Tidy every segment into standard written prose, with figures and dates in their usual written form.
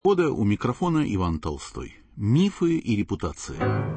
Года у микрофона Иван Толстой. Мифы и репутация.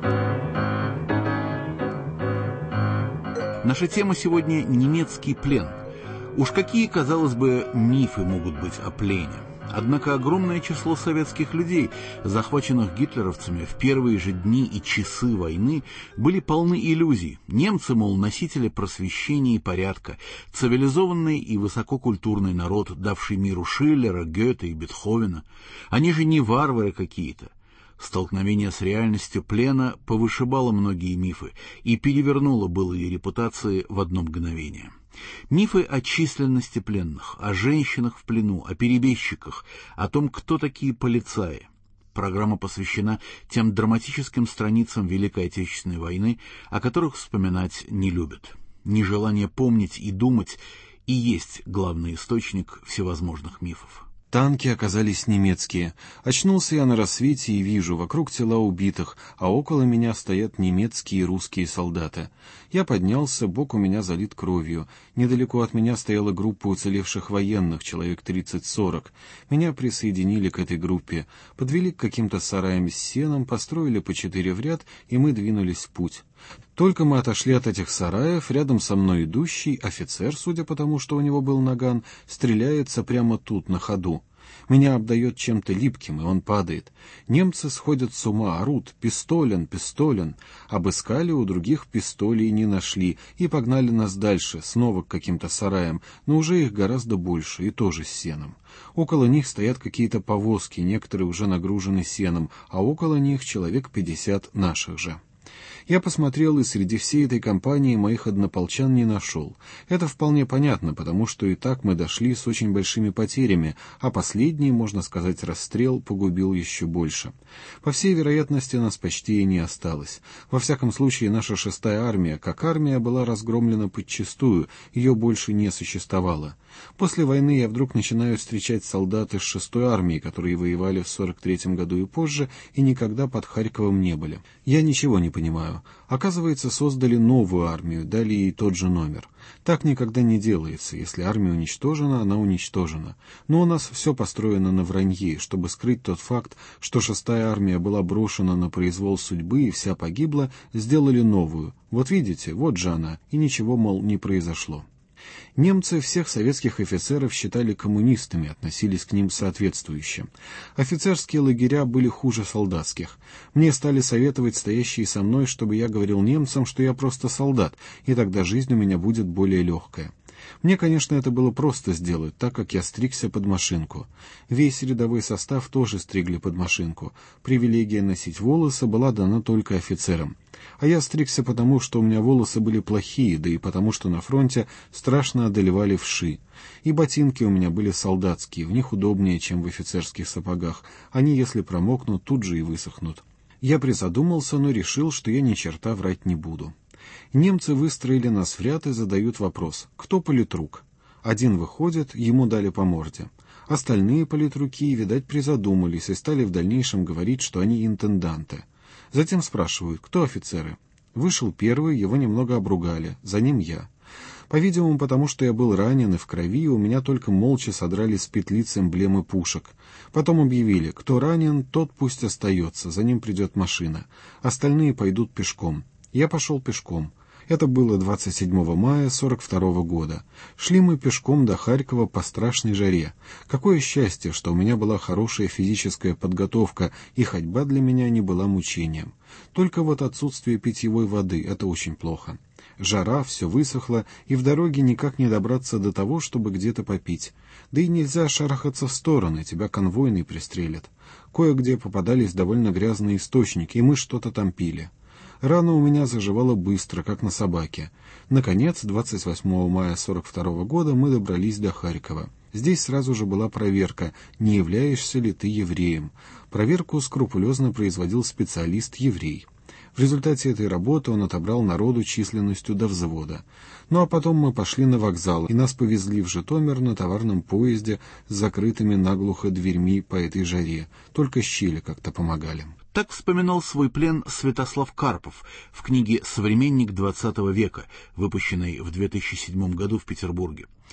Наша тема сегодня — немецкий плен. Уж какие, казалось бы, мифы могут быть о плене. Однако огромное число советских людей, захваченных гитлеровцами в первые же дни и часы войны, были полны иллюзий. Немцы, мол, носители просвещения и порядка, цивилизованный и высококультурный народ, давший миру Шиллера, Гёте и Бетховена. Они же не варвары какие-то. Столкновение с реальностью плена повышибало многие мифы и перевернуло былые репутации в одно мгновение. Мифы о численности пленных, о женщинах в плену, о перебежчиках, о том, кто такие полицаи. Программа посвящена тем драматическим страницам Великой Отечественной войны, о которых вспоминать не любят. Нежелание помнить и думать и есть главный источник всевозможных мифов. Танки оказались немецкие. Очнулся я на рассвете и вижу, вокруг тела убитых, а около меня стоят немецкие и русские солдаты. Я поднялся, бок у меня залит кровью. Недалеко от меня стояла группа уцелевших военных, человек 30-40. Меня присоединили к этой группе, подвели к каким-то сараям с сеном, построили по 4 в ряд, и мы двинулись в путь. Только мы отошли от этих сараев, рядом со мной идущий офицер, судя по тому, что у него был наган, стреляется прямо тут, на ходу. Меня обдает чем-то липким, и он падает. Немцы сходят с ума, орут: «Пистолен, пистолен!» Обыскали, у других пистолей не нашли, и погнали нас дальше, снова к каким-то сараям, но уже их гораздо больше, и тоже с сеном. Около них стоят какие-то повозки, некоторые уже нагружены сеном, а около них человек 50 наших же. Я посмотрел, и среди всей этой компании моих однополчан не нашел. Это вполне понятно, потому что и так мы дошли с очень большими потерями, а последний, можно сказать, расстрел погубил еще больше. По всей вероятности, нас почти и не осталось. Во всяком случае, наша 6-я армия, как армия, была разгромлена подчистую, ее больше не существовало. После войны я вдруг начинаю встречать солдат из 6-й армии, которые воевали в 43-м году и позже, и никогда под Харьковом не были. Я ничего не понимаю. Оказывается, создали новую армию, дали ей тот же номер. Так никогда не делается. Если армия уничтожена, она уничтожена. Но у нас все построено на вранье, чтобы скрыть тот факт, что 6-я армия была брошена на произвол судьбы и вся погибла, сделали новую. Вот видите, вот же она, и ничего, мол, не произошло. Немцы всех советских офицеров считали коммунистами, относились к ним соответствующе. Офицерские лагеря были хуже солдатских. Мне стали советовать стоящие со мной, чтобы я говорил немцам, что я просто солдат, и тогда жизнь у меня будет более легкая. Мне, конечно, это было просто сделать, так как я стригся под машинку. Весь рядовой состав тоже стригли под машинку. Привилегия носить волосы была дана только офицерам. А я стригся потому, что у меня волосы были плохие, да и потому, что на фронте страшно одолевали вши. И ботинки у меня были солдатские, в них удобнее, чем в офицерских сапогах. Они, если промокнут, тут же и высохнут. Я призадумался, но решил, что я ни черта врать не буду. Немцы выстроили нас в ряд и задают вопрос: кто политрук? Один выходит, ему дали по морде. Остальные политруки, видать, призадумались и стали в дальнейшем говорить, что они интенданты. Затем спрашивают: кто офицеры? Вышел первый, его немного обругали, за ним я. По-видимому, потому что я был ранен и в крови, у меня только молча содрали с петлиц эмблемы пушек. Потом объявили: кто ранен, тот пусть остается, за ним придет машина. Остальные пойдут пешком. Я пошел пешком. Это было 27 мая 42 года. Шли мы пешком до Харькова по страшной жаре. Какое счастье, что у меня была хорошая физическая подготовка, и ходьба для меня не была мучением. Только вот отсутствие питьевой воды — это очень плохо. Жара, все высохло, и в дороге никак не добраться до того, чтобы где-то попить. Да и нельзя шарахаться в стороны, тебя конвойный пристрелят. Кое-где попадались довольно грязные источники, и мы что-то там пили. Рана у меня заживала быстро, как на собаке. Наконец, 28 мая 42 года мы добрались до Харькова. Здесь сразу же была проверка, не являешься ли ты евреем. Проверку скрупулезно производил специалист-еврей. В результате этой работы он отобрал народу численностью до взвода. Ну а потом мы пошли на вокзал, и нас повезли в Житомир на товарном поезде с закрытыми наглухо дверьми по этой жаре. Только щели как-то помогали. Так вспоминал свой плен Святослав Карпов в книге «Современник XX века», выпущенной в 2007 году в Петербурге.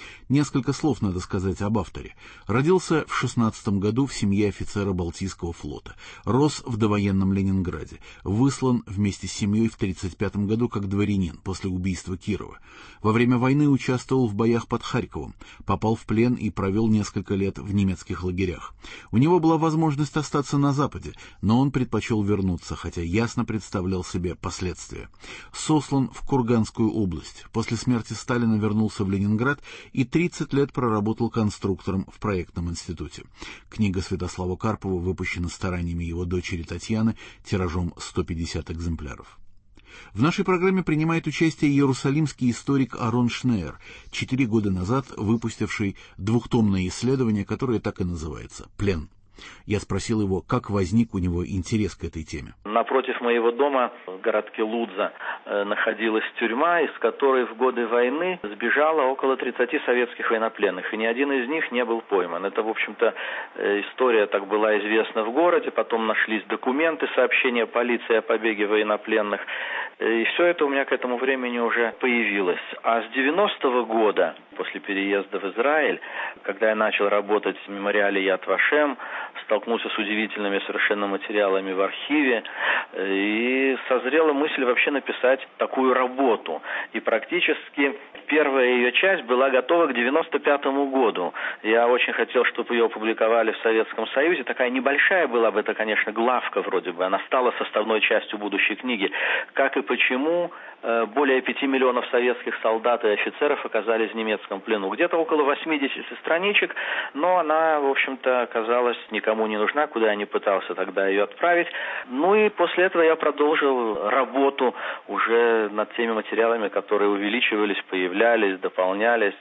Несколько слов надо сказать об авторе. Родился в 16 году в семье офицера Балтийского флота. Рос в довоенном Ленинграде. Выслан вместе с семьей в 1935 году как дворянин после убийства Кирова. Во время войны участвовал в боях под Харьковом. Попал в плен и провел несколько лет в немецких лагерях. У него была возможность остаться на Западе, но он предпочел вернуться, хотя ясно представлял себе последствия. Сослан в Курганскую область. После смерти Сталина вернулся в Ленинград и 30 лет проработал конструктором в проектном институте. Книга Святослава Карпова выпущена стараниями его дочери Татьяны тиражом 150 экземпляров. В нашей программе принимает участие иерусалимский историк Арон Шнеер, 4 года назад выпустивший двухтомное исследование, которое так и называется «Плен». Я спросил его, как возник у него интерес к этой теме. Напротив моего дома в городке Лудза находилась тюрьма, из которой в годы войны сбежало около 30 советских военнопленных, и ни один из них не был пойман. Это, в общем-то, история так была известна в городе, потом нашлись документы, сообщения полиции о побеге военнопленных, и все это у меня к этому времени уже появилось. А с 90-го года, после переезда в Израиль, когда я начал работать в мемориале Яд Вашем, столкнулся с удивительными совершенно материалами в архиве, и созрела мысль вообще написать такую работу. И практически первая ее часть была готова к 95-му году. Я очень хотел, чтобы ее опубликовали в Советском Союзе. Такая небольшая была бы, это, конечно, главка вроде бы. Она стала составной частью будущей книги. Как и почему более 5 миллионов советских солдат и офицеров оказались в немецком плену. Где-то около 80 страничек, но она, в общем-то, оказалась никому не нужна, куда я не пытался тогда ее отправить. Ну и после этого я продолжил работу уже над теми материалами, которые увеличивались, появлялись, дополнялись.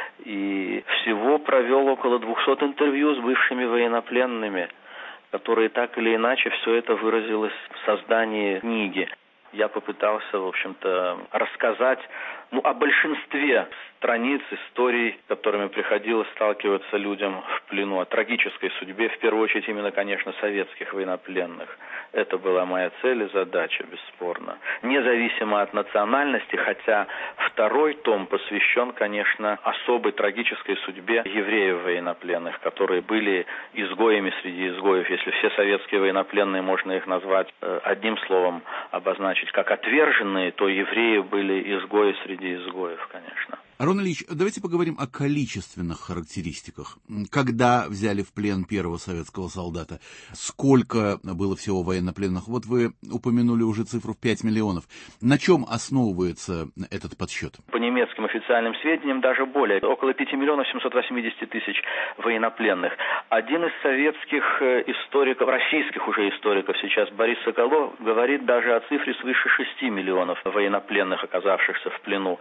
И всего провел около 200 интервью с бывшими военнопленными, которые так или иначе все это выразилось в создании книги. Я попытался, в общем-то, рассказать о большинстве страниц, историй, с которыми приходилось сталкиваться людям в плену, о трагической судьбе, в первую очередь именно, конечно, советских военнопленных. Это была моя цель и задача, бесспорно. Независимо от национальности, хотя второй том посвящен, конечно, особой трагической судьбе евреев военнопленных, которые были изгоями среди изгоев. Если все советские военнопленные, можно их назвать одним словом, обозначить как отверженные, то евреи были изгои среди изгоев, конечно. Арон Ильич, давайте поговорим о количественных характеристиках. Когда взяли в плен первого советского солдата? Сколько было всего военнопленных? Вот вы упомянули уже цифру в 5 миллионов. На чем основывается этот подсчет? По немецким официальным сведениям даже более. Около 5 миллионов 780 тысяч военнопленных. Один из советских историков, российских уже историков сейчас, Борис Соколов, говорит даже о цифре свыше 6 миллионов военнопленных, оказавшихся в плену.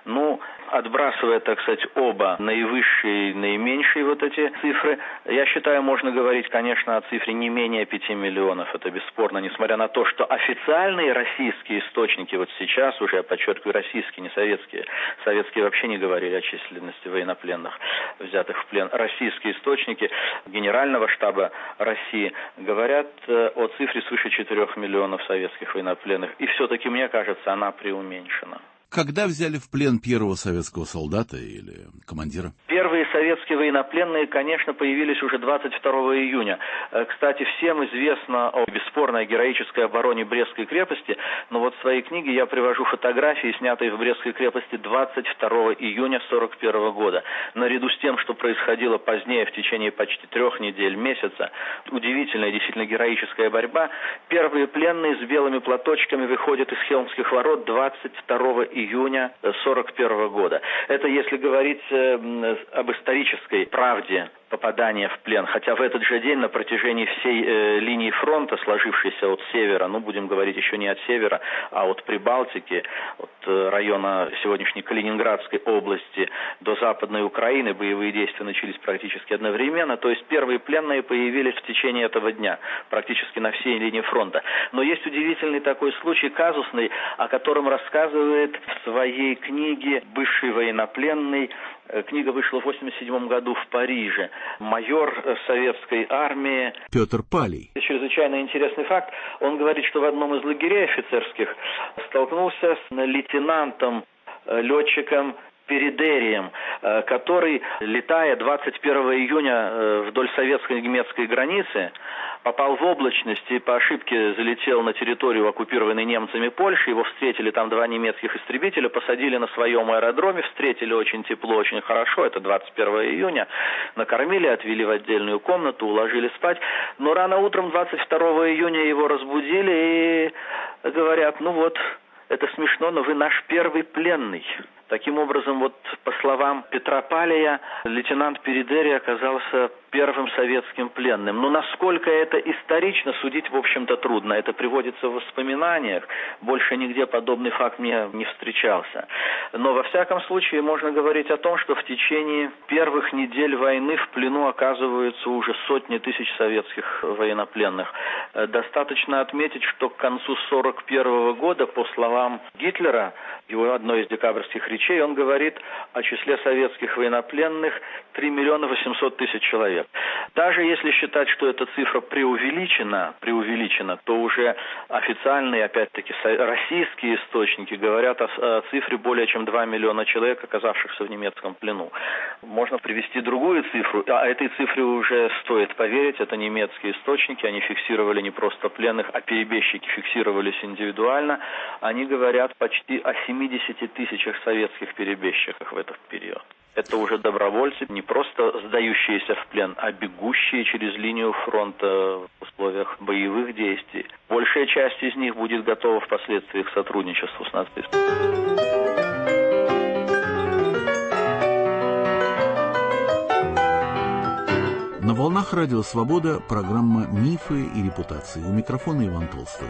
Отбрасывая, так сказать, оба наивысшие и наименьшие вот эти цифры, я считаю, можно говорить, конечно, о цифре не менее 5 миллионов. Это бесспорно, несмотря на то, что официальные российские источники, вот сейчас уже, я подчеркиваю, российские, не советские, советские вообще не говорили о численности военнопленных, взятых в плен. Российские источники Генерального штаба России говорят о цифре свыше 4 миллионов советских военнопленных. И все-таки, мне кажется, она преуменьшена. Когда взяли в плен первого советского солдата или командира? Первые советские военнопленные, конечно, появились уже 22 июня. Кстати, всем известно о бесспорной героической обороне Брестской крепости, но вот в своей книге я привожу фотографии, снятые в Брестской крепости 22 июня 1941 года. Наряду с тем, что происходило позднее, в течение почти 3 недель, месяца, удивительная, действительно героическая борьба, первые пленные с белыми платочками выходят из Хелмских ворот 22 июня 1941 года. Это если говорить об исторической правде попадания в плен. Хотя в этот же день на протяжении всей линии фронта, сложившейся от севера, будем говорить еще не от севера, а от Прибалтики, от района сегодняшней Калининградской области до Западной Украины, боевые действия начались практически одновременно. То есть первые пленные появились в течение этого дня, практически на всей линии фронта. Но есть удивительный такой случай, казусный, о котором рассказывает в своей книге бывший военнопленный. Книга вышла в 1987 году в Париже. Майор советской армии Петр Палий. Чрезвычайно интересный факт. Он говорит, что в одном из лагерей офицерских столкнулся с лейтенантом, летчиком Передерием, который, летая 21 июня вдоль советско-немецкой границы, попал в облачность и по ошибке залетел на территорию, оккупированной немцами Польши. Его встретили там два немецких истребителя, посадили на своем аэродроме, встретили очень тепло, очень хорошо, это 21 июня, накормили, отвели в отдельную комнату, уложили спать. Но рано утром 22 июня его разбудили и говорят, ну вот, это смешно, но вы наш первый пленный. Таким образом, вот по словам Петра Палия, лейтенант Передери оказался первым советским пленным. Но насколько это исторично, судить, в общем-то, трудно. Это приводится в воспоминаниях. Больше нигде подобный факт мне не встречался. Но, во всяком случае, можно говорить о том, что в течение первых недель войны в плену оказываются уже сотни тысяч советских военнопленных. Достаточно отметить, что к концу 1941 года, по словам Гитлера, его одной из декабрьских речей, он говорит о числе советских военнопленных 3 миллиона 800 тысяч человек. Даже если считать, что эта цифра преувеличена, то уже официальные, опять-таки, российские источники говорят о цифре более чем 2 миллиона человек, оказавшихся в немецком плену. Можно привести другую цифру, а этой цифре уже стоит поверить, это немецкие источники, они фиксировали не просто пленных, а перебежчики фиксировались индивидуально. Они говорят почти о 70 тысячах советских перебежчиков в этот период. Это уже добровольцы, не просто сдающиеся в плен, а бегущие через линию фронта в условиях боевых действий. Большая часть из них будет готова впоследствии к сотрудничеству с нацистами. На волнах Радио Свобода программа «Мифы и репутации». У микрофона Иван Толстой.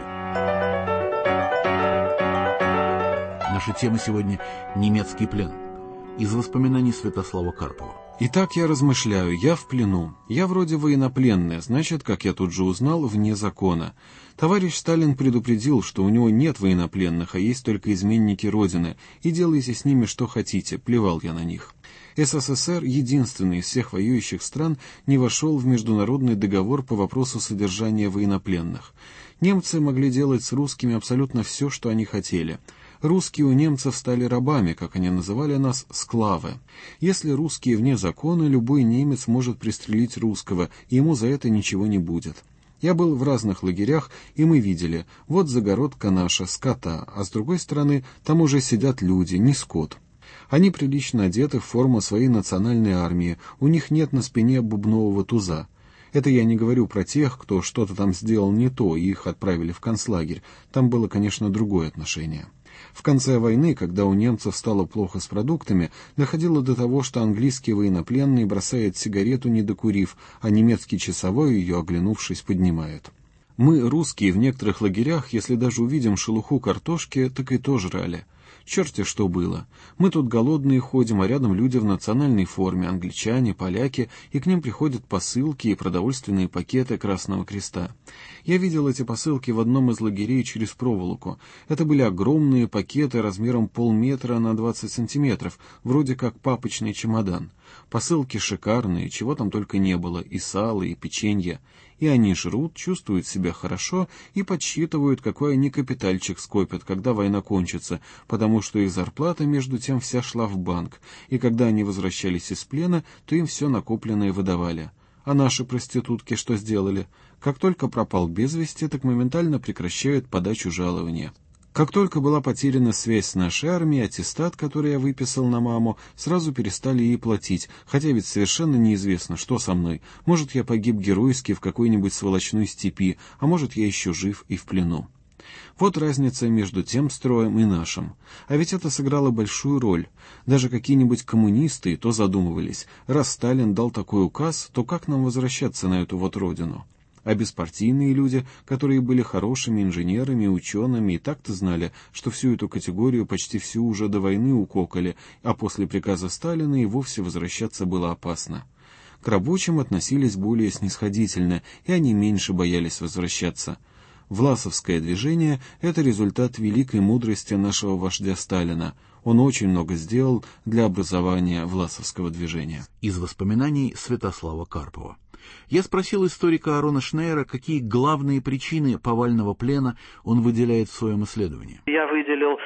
Наша тема сегодня – немецкий плен. Из воспоминаний Святослава Карпова. Итак, я размышляю, я в плену. Я вроде военнопленный, значит, как я тут же узнал, вне закона. Товарищ Сталин предупредил, что у него нет военнопленных, а есть только изменники Родины, и делайте с ними что хотите, плевал я на них. СССР, единственный из всех воюющих стран, не вошел в международный договор по вопросу содержания военнопленных. Немцы могли делать с русскими абсолютно все, что они хотели. Русские у немцев стали рабами, как они называли нас, склавы. Если русские вне закона, любой немец может пристрелить русского, и ему за это ничего не будет. Я был в разных лагерях, и мы видели, вот загородка наша, скота, а с другой стороны, там уже сидят люди, не скот. Они прилично одеты в форму своей национальной армии, у них нет на спине бубнового туза. Это я не говорю про тех, кто что-то там сделал не то, и их отправили в концлагерь. Там было, конечно, другое отношение. В конце войны, когда у немцев стало плохо с продуктами, доходило до того, что английский военнопленный бросает сигарету, не докурив, а немецкий часовой, ее оглянувшись, поднимает. Мы, русские, в некоторых лагерях, если даже увидим шелуху картошки, так и то жрали. Черти что было. Мы тут голодные ходим, а рядом люди в национальной форме, англичане, поляки, и к ним приходят посылки и продовольственные пакеты Красного Креста. Я видел эти посылки в одном из лагерей через проволоку. Это были огромные пакеты размером полметра на 20 сантиметров, вроде как папочный чемодан. Посылки шикарные, чего там только не было, и сало, и печенье. И они жрут, чувствуют себя хорошо и подсчитывают, какой они капитальчик скопят, когда война кончится, потому что их зарплата, между тем, вся шла в банк, и когда они возвращались из плена, то им все накопленное выдавали. А наши проститутки что сделали? Как только пропал без вести, так моментально прекращают подачу жалования. Как только была потеряна связь с нашей армией, аттестат, который я выписал на маму, сразу перестали ей платить, хотя ведь совершенно неизвестно, что со мной. Может, я погиб геройски в какой-нибудь сволочной степи, а может, я еще жив и в плену. Вот разница между тем строем и нашим. А ведь это сыграло большую роль. Даже какие-нибудь коммунисты и то задумывались. Раз Сталин дал такой указ, то как нам возвращаться на эту вот родину? А беспартийные люди, которые были хорошими инженерами, учеными, и так-то знали, что всю эту категорию почти всю уже до войны укокали, а после приказа Сталина и вовсе возвращаться было опасно. К рабочим относились более снисходительно, и они меньше боялись возвращаться. Власовское движение – это результат великой мудрости нашего вождя Сталина. Он очень много сделал для образования Власовского движения. Из воспоминаний Святослава Карпова. Я спросил историка Арона Шнейера, какие главные причины повального плена он выделяет в своем исследовании. Я выделил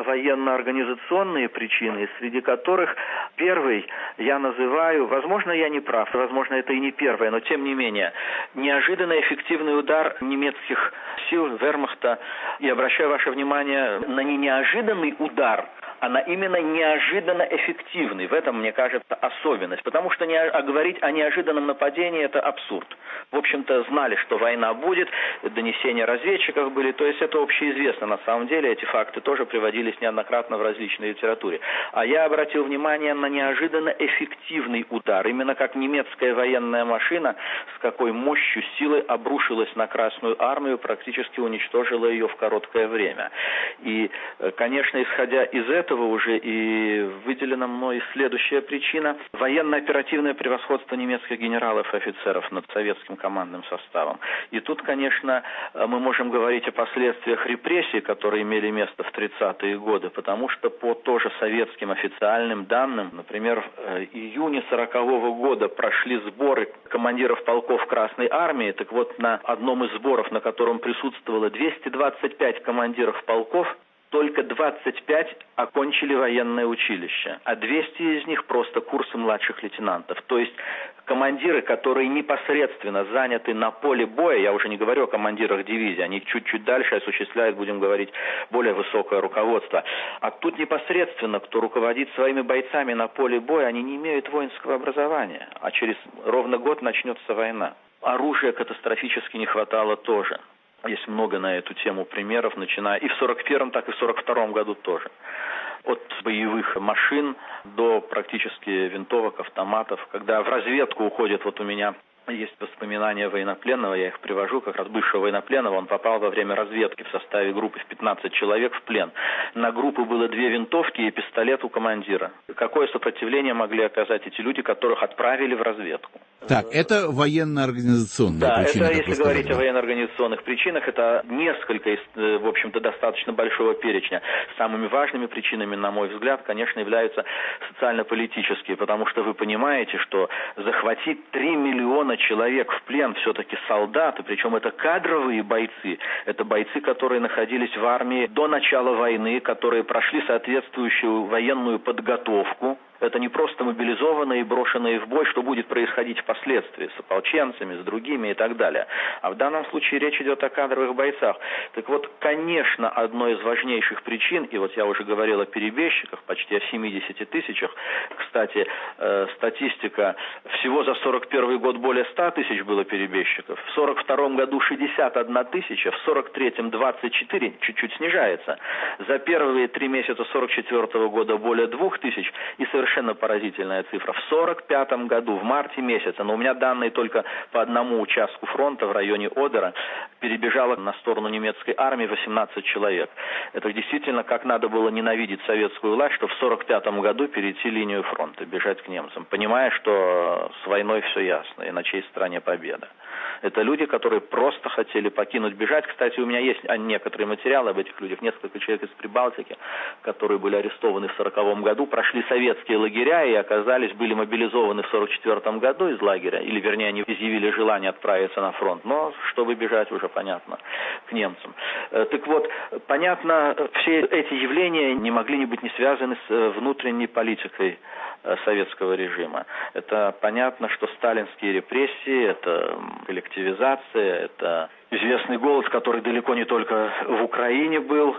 военно-организационные причины, среди которых первый я называю, возможно, я не прав, возможно, это и не первое, но тем не менее, неожиданно эффективный удар немецких сил вермахта, и обращаю ваше внимание на не неожиданный удар, а на именно неожиданно эффективный. В этом, мне кажется, особенность. Потому что говорить о неожиданном нападении – это абсурд. В общем-то, знали, что война будет, донесения разведчиков были, то есть это общеизвестно. На самом деле эти факты тоже приводились неоднократно в различной литературе. А я обратил внимание на неожиданно эффективный удар. Именно как немецкая военная машина с какой мощью, силой обрушилась на Красную Армию, практически уничтожила ее в короткое время. И, конечно, исходя из этого уже и выделена мной следующая причина – военно-оперативное превосходство немецких генералов и офицеров над советским командным составом. И тут, конечно, мы можем говорить о последствиях репрессий, которые имели место в 30-е годы, потому что по тоже советским официальным данным, например, в июне 40-го года прошли сборы командиров полков Красной Армии, так вот на одном из сборов, на котором присутствовало 225 командиров полков, только 25 окончили военное училище, а 200 из них просто курсы младших лейтенантов. То есть командиры, которые непосредственно заняты на поле боя, я уже не говорю о командирах дивизии, они чуть-чуть дальше осуществляют, будем говорить, более высокое руководство. А тут непосредственно, кто руководит своими бойцами на поле боя, они не имеют воинского образования, а через ровно год начнется война. Оружия катастрофически не хватало тоже. Есть много на эту тему примеров, начиная и в 41-м, так и в 42-м году тоже. От боевых машин до практически винтовок, автоматов. Когда в разведку уходит, вот у меня есть воспоминания военнопленного, я их привожу, как раз бывшего военнопленного, он попал во время разведки в составе группы в 15 человек в плен. На группу было 2 винтовки и пистолет у командира. Какое сопротивление могли оказать эти люди, которых отправили в разведку? Так, это военно-организационные причины. Да, это, если говорить о военно-организационных причинах, это несколько, в общем-то, достаточно большого перечня. Самыми важными причинами, на мой взгляд, конечно, являются социально-политические, потому что вы понимаете, что захватить 3 миллиона человек в плен все-таки солдаты, причем это кадровые бойцы, это бойцы, которые находились в армии до начала войны, которые прошли соответствующую военную подготовку. Это не просто мобилизованные и брошенные в бой, что будет происходить впоследствии с ополченцами, с другими и так далее. А в данном случае речь идет о кадровых бойцах. Так вот, конечно, одной из важнейших причин, и вот я уже говорил о перебежчиках, почти о 70 тысячах. Кстати, статистика, всего за 41 год более 100 тысяч было перебежчиков, в 42 году 61 тысяча, в 43-м 24, чуть-чуть снижается. За первые 3 месяца 44 года более 2 тысяч, и совершенно поразительная цифра. В 45 году, в марте месяце, но у меня данные только по одному участку фронта в районе Одера, перебежало на сторону немецкой армии 18 человек. Это действительно как надо было ненавидеть советскую власть, что в 45 году перейти линию фронта, бежать к немцам, понимая, что с войной все ясно, и на чьей стороне победа. Это люди, которые просто хотели покинуть, бежать. Кстати, у меня есть некоторые материалы об этих людях. Несколько человек из Прибалтики, которые были арестованы в 40 году, прошли советские лагеря и были мобилизованы в 44 году из лагеря. Или, вернее, они изъявили желание отправиться на фронт. Но чтобы бежать, уже понятно, к немцам. Так вот, понятно, все эти явления не могли не быть не связаны с внутренней политикой советского режима. Это понятно, что сталинские репрессии, это коллективизация, это известный голод, который далеко не только в Украине был,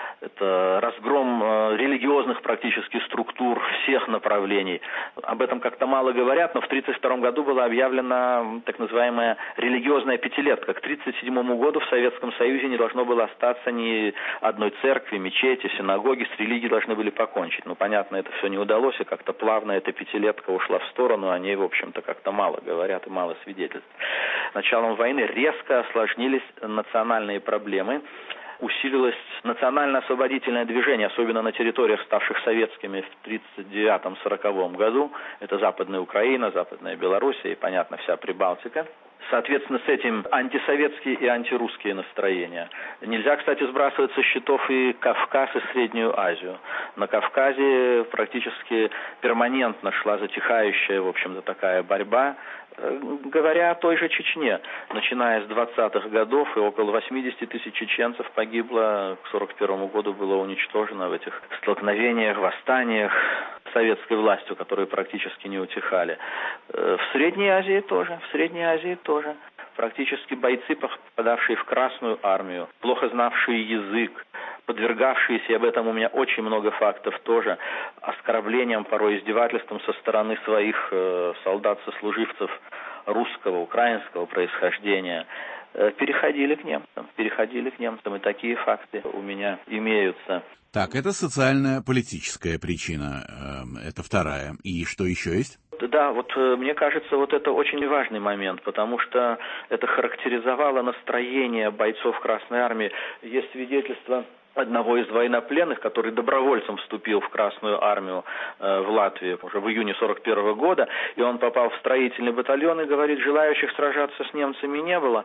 это разгром религиозных практически структур всех направлений. Об этом как-то мало говорят, но в 1932 году была объявлена так называемая религиозная пятилетка. К 1937 году в Советском Союзе не должно было остаться ни одной церкви, мечети, синагоги, с религией должны были покончить. Ну, понятно, это все не удалось, и как-то плавно эта пятилетка ушла в сторону, о ней, в общем-то, как-то мало говорят и мало свидетельств. Началом войны резко осложнились национальные проблемы. Усилилось национально-освободительное движение, особенно на территориях, ставших советскими в 1939-1940 году. Это Западная Украина, Западная Белоруссия и, понятно, вся Прибалтика. Соответственно, с этим антисоветские и антирусские настроения. Нельзя, кстати, сбрасывать со счетов и Кавказ, и Среднюю Азию. На Кавказе практически перманентно шла затихающая, в общем-то, такая борьба Говоря о той же Чечне, начиная с 20-х годов, и около 80 тысяч чеченцев погибло, к 1941 году было уничтожено в этих столкновениях, восстаниях с советской властью, которые практически не утихали. В Средней Азии тоже. Практически бойцы, попадавшие в Красную армию, плохо знавшие язык, подвергавшиеся, и об этом у меня очень много фактов тоже, оскорблениям, порой издевательствам со стороны своих солдат-сослуживцев русского, украинского происхождения, переходили к немцам, и такие факты у меня имеются. Так, это социально-политическая причина, это вторая. И что еще есть? Да, вот мне кажется, вот это очень важный момент, потому что это характеризовало настроение бойцов Красной Армии. Есть свидетельство одного из военнопленных, который добровольцем вступил в Красную Армию в Латвии уже в июне 1941 года, и он попал в строительный батальон и говорит, желающих сражаться с немцами не было,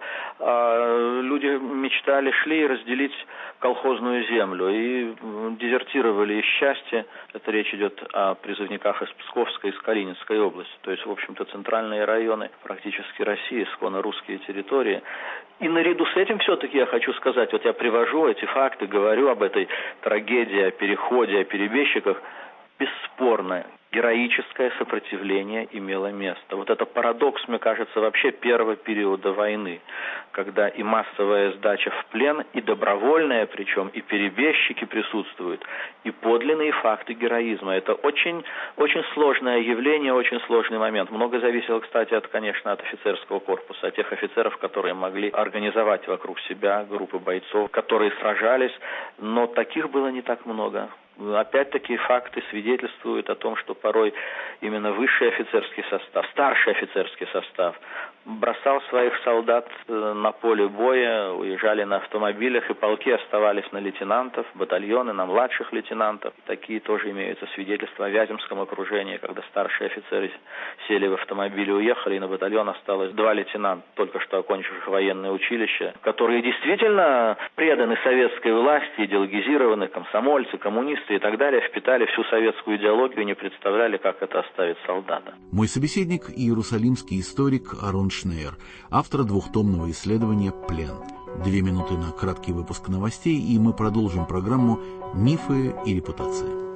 а люди мечтали, шли разделить колхозную землю и дезертировали из счастья. Это речь идет о призывниках из Псковской и из Калининской области, то есть, в общем-то, центральные районы практически России, исконно русские территории. И наряду с этим все-таки я хочу сказать, вот я привожу эти факты, говорю об этой трагедии, о переходе, о перебежчиках. Бесспорно, героическое сопротивление имело место. Вот это парадокс, мне кажется, вообще первого периода войны, когда и массовая сдача в плен, и добровольная, причем и перебежчики присутствуют, и подлинные факты героизма. Это очень, очень сложное явление, очень сложный момент. Много зависело, кстати, конечно, от офицерского корпуса, от тех офицеров, которые могли организовать вокруг себя группы бойцов, которые сражались, но таких было не так много. Опять-таки факты свидетельствуют о том, что порой именно высший офицерский состав, старший офицерский состав бросал своих солдат на поле боя, уезжали на автомобилях, и полки оставались на лейтенантов, батальоны на младших лейтенантов. Такие тоже имеются свидетельства о Вяземском окружении, когда старшие офицеры сели в автомобиль и уехали, и на батальон осталось 2 лейтенанта, только что окончивших военное училище, которые действительно преданы советской власти, идеологизированы, комсомольцы, коммунисты и так далее, впитали всю советскую идеологию и не представляли, как это оставить солдата. Мой собеседник – иерусалимский историк Арон Шнейер, автор 2-томного исследования «Плен». 2 минуты на краткий выпуск новостей, и мы продолжим программу «Мифы и репутация».